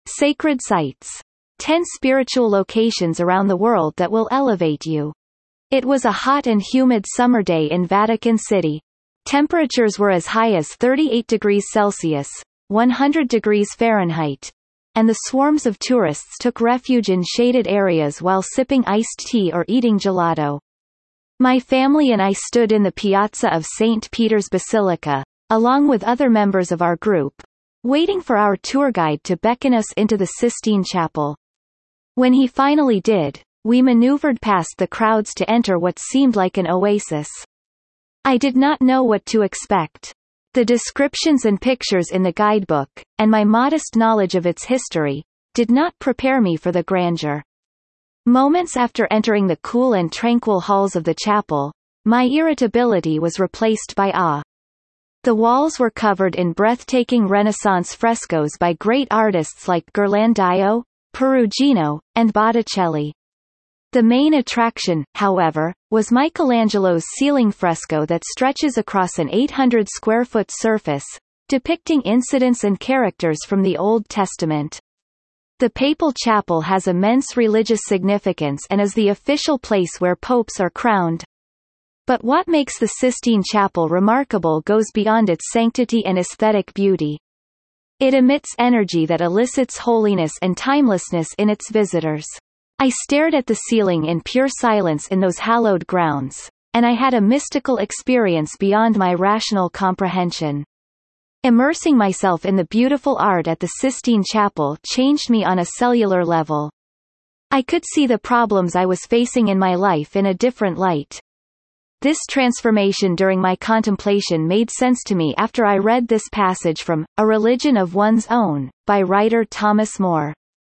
Sacred sites. 10 spiritual locations around the world that will elevate you. It was a hot and humid summer day in Vatican City. Temperatures were as high as 38 degrees Celsius, 100 degrees Fahrenheit, and the swarms of tourists took refuge in shaded areas while sipping iced tea or eating gelato. My family and I stood in the piazza of St. Peter's Basilica, along with other members of our group, waiting for our tour guide to beckon us into the Sistine Chapel. When he finally did, we maneuvered past the crowds to enter what seemed like an oasis. I did not know what to expect. The descriptions and pictures in the guidebook, and my modest knowledge of its history, did not prepare me for the grandeur. Moments after entering the cool and tranquil halls of the chapel, my irritability was replaced by awe. The walls were covered in breathtaking Renaissance frescoes by great artists like Ghirlandaio, Perugino, and Botticelli. The main attraction, however, was Michelangelo's ceiling fresco that stretches across an 800-square-foot surface, depicting incidents and characters from the Old Testament. The Papal Chapel has immense religious significance and is the official place where popes are crowned. But what makes the Sistine Chapel remarkable goes beyond its sanctity and aesthetic beauty. It emits energy that elicits holiness and timelessness in its visitors. I stared at the ceiling in pure silence in those hallowed grounds, and I had a mystical experience beyond my rational comprehension. Immersing myself in the beautiful art at the Sistine Chapel changed me on a cellular level. I could see the problems I was facing in my life in a different light. This transformation during my contemplation made sense to me after I read this passage from A Religion of One's Own, by writer Thomas More.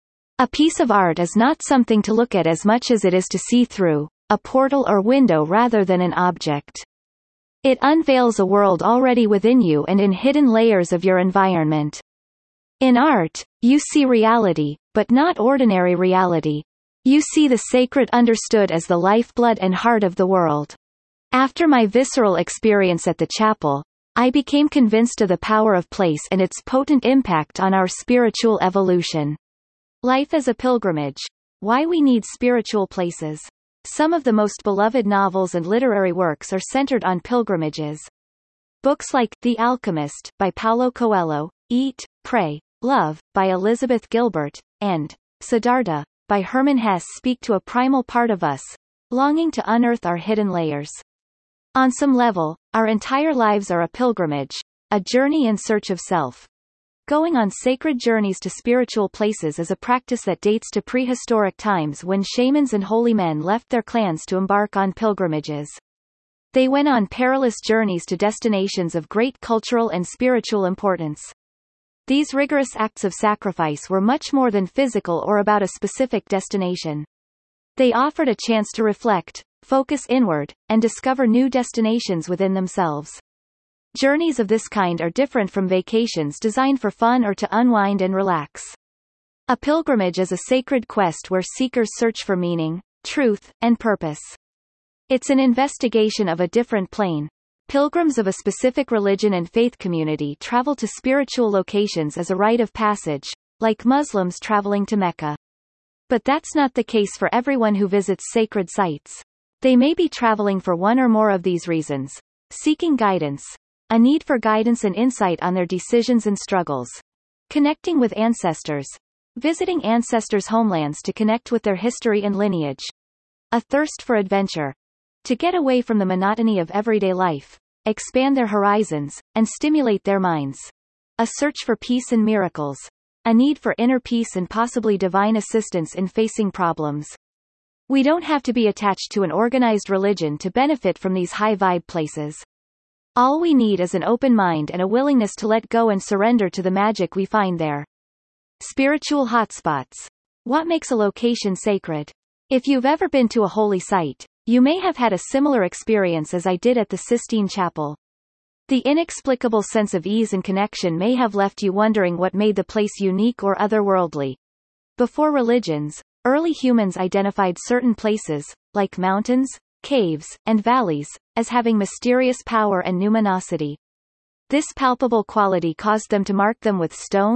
A piece of art is not something to look at as much as it is to see through, a portal or window rather than an object. It unveils a world already within you and in hidden layers of your environment. In art, you see reality, but not ordinary reality. You see the sacred understood as the lifeblood and heart of the world. After my visceral experience at the chapel, I became convinced of the power of place and its potent impact on our spiritual evolution. Life as a pilgrimage. Why we need spiritual places. Some of the most beloved novels and literary works are centered on pilgrimages. Books like The Alchemist, by Paulo Coelho, Eat, Pray, Love, by Elizabeth Gilbert, and Siddhartha, by Hermann Hesse speak to a primal part of us, longing to unearth our hidden layers. On some level, our entire lives are a pilgrimage, a journey in search of self. Going on sacred journeys to spiritual places is a practice that dates to prehistoric times when shamans and holy men left their clans to embark on pilgrimages. They went on perilous journeys to destinations of great cultural and spiritual importance. These rigorous acts of sacrifice were much more than physical or about a specific destination. They offered a chance to reflect, focus inward, and discover new destinations within themselves. Journeys of this kind are different from vacations designed for fun or to unwind and relax. A pilgrimage is a sacred quest where seekers search for meaning, truth, and purpose. It's an investigation of a different plane. Pilgrims of a specific religion and faith community travel to spiritual locations as a rite of passage, like Muslims traveling to Mecca. But that's not the case for everyone who visits sacred sites. They may be traveling for one or more of these reasons: seeking guidance, a need for guidance and insight on their decisions and struggles, connecting with ancestors, visiting ancestors' homelands to connect with their history and lineage, a thirst for adventure, to get away from the monotony of everyday life, expand their horizons, and stimulate their minds, a search for peace and miracles, a need for inner peace and possibly divine assistance in facing problems. We don't have to be attached to an organized religion to benefit from these high-vibe places. All we need is an open mind and a willingness to let go and surrender to the magic we find there. Spiritual hotspots. What makes a location sacred? If you've ever been to a holy site, you may have had a similar experience as I did at the Sistine Chapel. The inexplicable sense of ease and connection may have left you wondering what made the place unique or otherworldly. Before religions, early humans identified certain places, like mountains, caves, and valleys, as having mysterious power and numinosity. This palpable quality caused them to mark them with stones,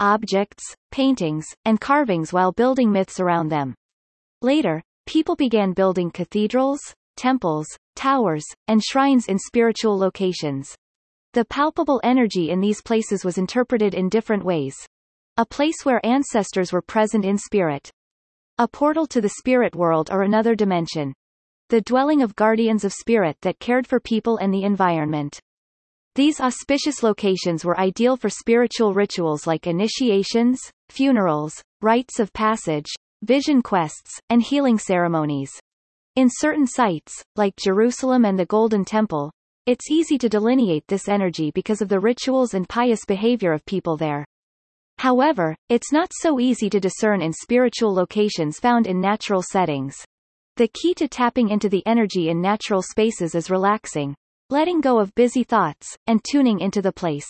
objects, paintings, and carvings while building myths around them. Later, people began building cathedrals, temples, towers, and shrines in spiritual locations. The palpable energy in these places was interpreted in different ways. A place where ancestors were present in spirit. A portal to the spirit world or another dimension. The dwelling of guardians of spirit that cared for people and the environment. These auspicious locations were ideal for spiritual rituals like initiations, funerals, rites of passage, vision quests, and healing ceremonies. In certain sites, like Jerusalem and the Golden Temple, it's easy to delineate this energy because of the rituals and pious behavior of people there. However, it's not so easy to discern in spiritual locations found in natural settings. The key to tapping into the energy in natural spaces is relaxing, letting go of busy thoughts, and tuning into the place.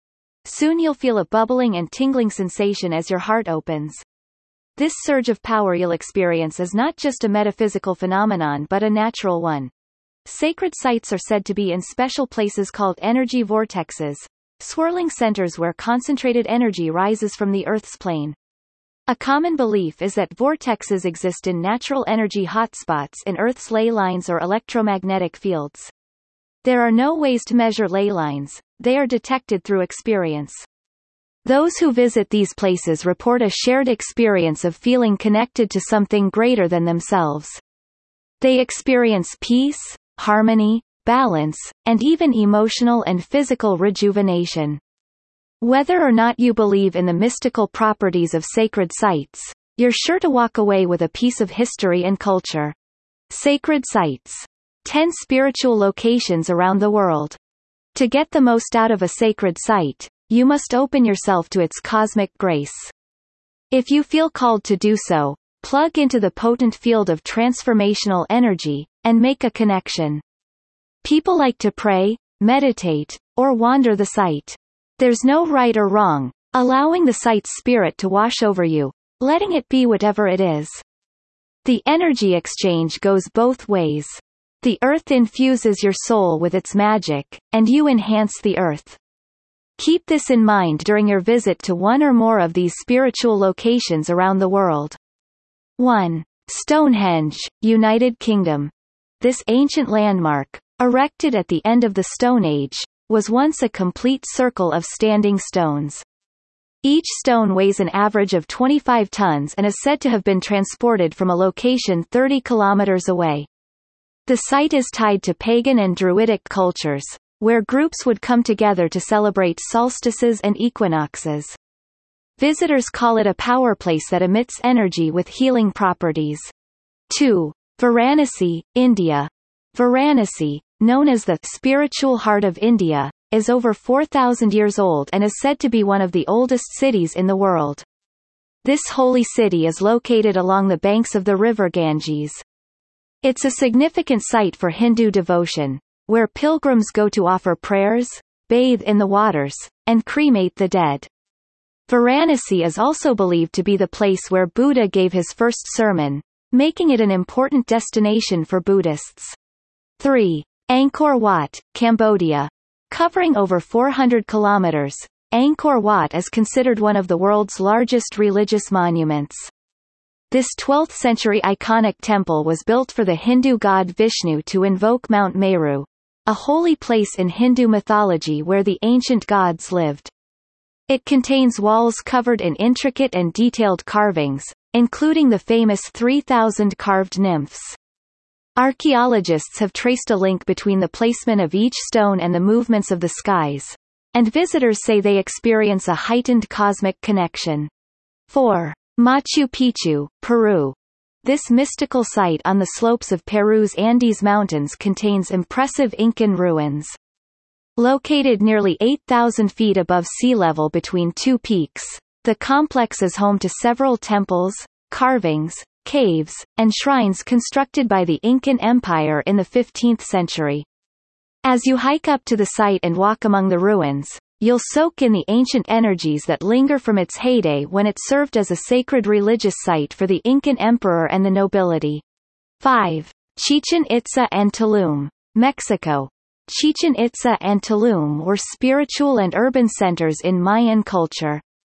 Soon you'll feel a bubbling and tingling sensation as your heart opens. This surge of power you'll experience is not just a metaphysical phenomenon but a natural one. Sacred sites are said to be in special places called energy vortexes, swirling centers where concentrated energy rises from the Earth's plane. A common belief is that vortexes exist in natural energy hotspots in Earth's ley lines or electromagnetic fields. There are no ways to measure ley lines, they are detected through experience. Those who visit these places report a shared experience of feeling connected to something greater than themselves. They experience peace, harmony, balance, and even emotional and physical rejuvenation. Whether or not you believe in the mystical properties of sacred sites, you're sure to walk away with a piece of history and culture. Sacred sites. 10 spiritual locations around the world. To get the most out of a sacred site, you must open yourself to its cosmic grace. If you feel called to do so, plug into the potent field of transformational energy, and make a connection. People like to pray, meditate, or wander the site. There's no right or wrong, allowing the site's spirit to wash over you, letting it be whatever it is. The energy exchange goes both ways. The earth infuses your soul with its magic, and you enhance the earth. Keep this in mind during your visit to one or more of these spiritual locations around the world. 1. Stonehenge, United Kingdom. This ancient landmark, erected at the end of the Stone Age, was once a complete circle of standing stones. Each stone weighs an average of 25 tons and is said to have been transported from a location 30 kilometers away. The site is tied to pagan and Druidic cultures, where groups would come together to celebrate solstices and equinoxes. Visitors call it a power place that emits energy with healing properties. 2. Varanasi, India. Varanasi, known as the spiritual heart of India, is over 4,000 years old and is said to be one of the oldest cities in the world. This holy city is located along the banks of the river Ganges. It's a significant site for Hindu devotion, where pilgrims go to offer prayers, bathe in the waters, and cremate the dead. Varanasi is also believed to be the place where Buddha gave his first sermon, making it an important destination for Buddhists. 3. Angkor Wat, Cambodia. Covering over 400 kilometers, Angkor Wat is considered one of the world's largest religious monuments. This 12th-century iconic temple was built for the Hindu god Vishnu to invoke Mount Meru, a holy place in Hindu mythology where the ancient gods lived. It contains walls covered in intricate and detailed carvings, including the famous 3,000 carved nymphs. Archaeologists have traced a link between the placement of each stone and the movements of the skies, and visitors say they experience a heightened cosmic connection. 4. Machu Picchu, Peru. This mystical site on the slopes of Peru's Andes Mountains contains impressive Incan ruins. Located nearly 8,000 feet above sea level between two peaks, the complex is home to several temples, carvings, caves, and shrines constructed by the Incan Empire in the 15th century. As you hike up to the site and walk among the ruins, you'll soak in the ancient energies that linger from its heyday when it served as a sacred religious site for the Incan emperor and the nobility. 5. Chichen Itza and Tulum, Mexico. Chichen Itza and Tulum were spiritual and urban centers in Mayan culture.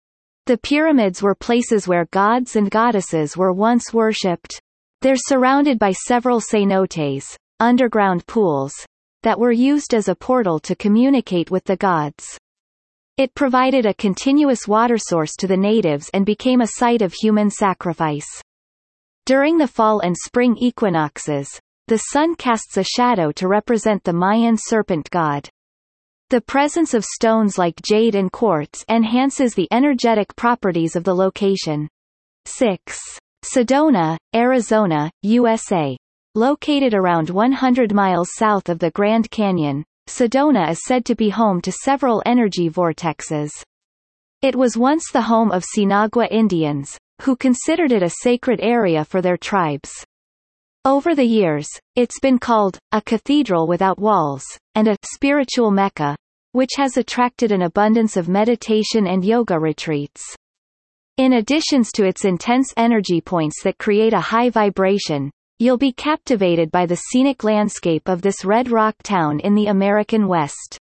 The pyramids were places where gods and goddesses were once worshipped. They're surrounded by several cenotes, underground pools, that were used as a portal to communicate with the gods. It provided a continuous water source to the natives and became a site of human sacrifice. During the fall and spring equinoxes, the sun casts a shadow to represent the Mayan serpent god. The presence of stones like jade and quartz enhances the energetic properties of the location. 6. Sedona, Arizona, USA. Located around 100 miles south of the Grand Canyon, Sedona is said to be home to several energy vortexes. It was once the home of Sinagua Indians, who considered it a sacred area for their tribes. Over the years, it's been called a cathedral without walls, and a spiritual Mecca, which has attracted an abundance of meditation and yoga retreats. In addition to its intense energy points that create a high vibration, you'll be captivated by the scenic landscape of this red rock town in the American West.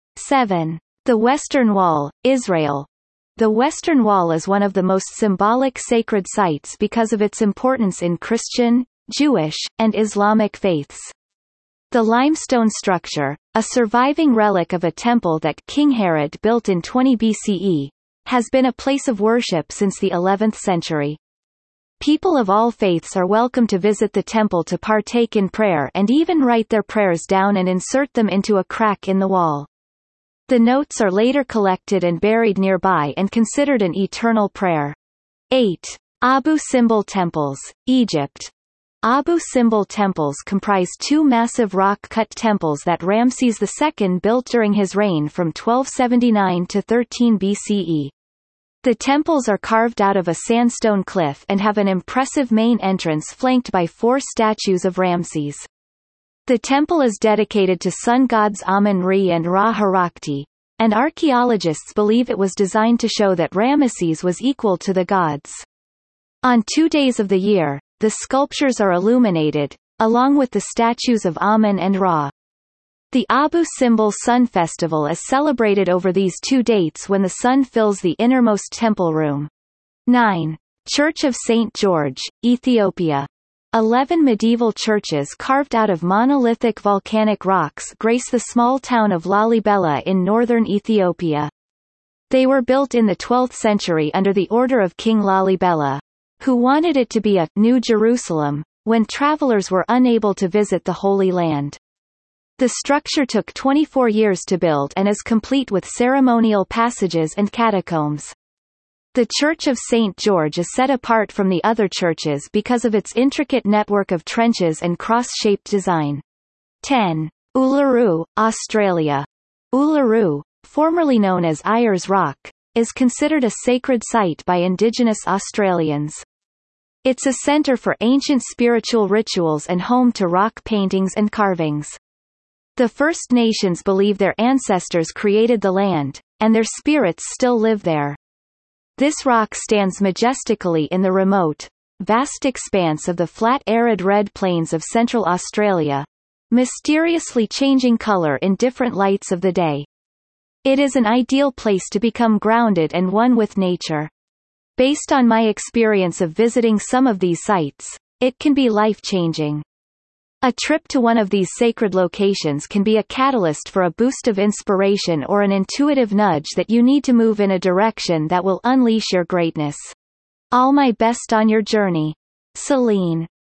7. The Western Wall, Israel. The Western Wall is one of the most symbolic sacred sites because of its importance in Christian, Jewish, and Islamic faiths. The limestone structure, a surviving relic of a temple that King Herod built in 20 BCE, has been a place of worship since the 11th century. People of all faiths are welcome to visit the temple to partake in prayer and even write their prayers down and insert them into a crack in the wall. The notes are later collected and buried nearby and considered an eternal prayer. 8. Abu Simbel Temples, Egypt. Abu Simbel temples comprise two massive rock-cut temples that Ramses II built during his reign from 1279 to 13 BCE. The temples are carved out of a sandstone cliff and have an impressive main entrance flanked by 4 statues of Ramses. The temple is dedicated to sun gods Amun-Re and Ra-Harakti, and archaeologists believe it was designed to show that Ramesses was equal to the gods. On 2 days of the year, the sculptures are illuminated, along with the statues of Amun and Ra. The Abu Simbel Sun Festival is celebrated over these 2 dates when the sun fills the innermost temple room. 9. Church of St. George, Ethiopia. 11 medieval churches carved out of monolithic volcanic rocks grace the small town of Lalibela in northern Ethiopia. They were built in the 12th century under the order of King Lalibela, who wanted it to be a New Jerusalem, when travelers were unable to visit the Holy Land. The structure took 24 years to build and is complete with ceremonial passages and catacombs. The Church of St. George is set apart from the other churches because of its intricate network of trenches and cross-shaped design. 10. Uluru, Australia. Uluru, formerly known as Ayers Rock, is considered a sacred site by Indigenous Australians. It's a centre for ancient spiritual rituals and home to rock paintings and carvings. The First Nations believe their ancestors created the land, and their spirits still live there. This rock stands majestically in the remote, vast expanse of the flat arid red plains of Central Australia, mysteriously changing colour in different lights of the day. It is an ideal place to become grounded and one with nature. Based on my experience of visiting some of these sites, it can be life-changing. A trip to one of these sacred locations can be a catalyst for a boost of inspiration or an intuitive nudge that you need to move in a direction that will unleash your greatness. All my best on your journey. Celine.